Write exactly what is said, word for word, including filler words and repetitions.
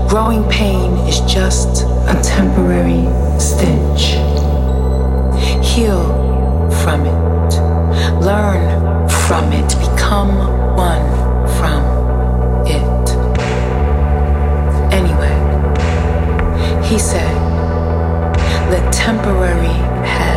Growing pain is just a temporary stench. Heal from it. Learn from it. Become one from it. Anyway, he said, let temporary have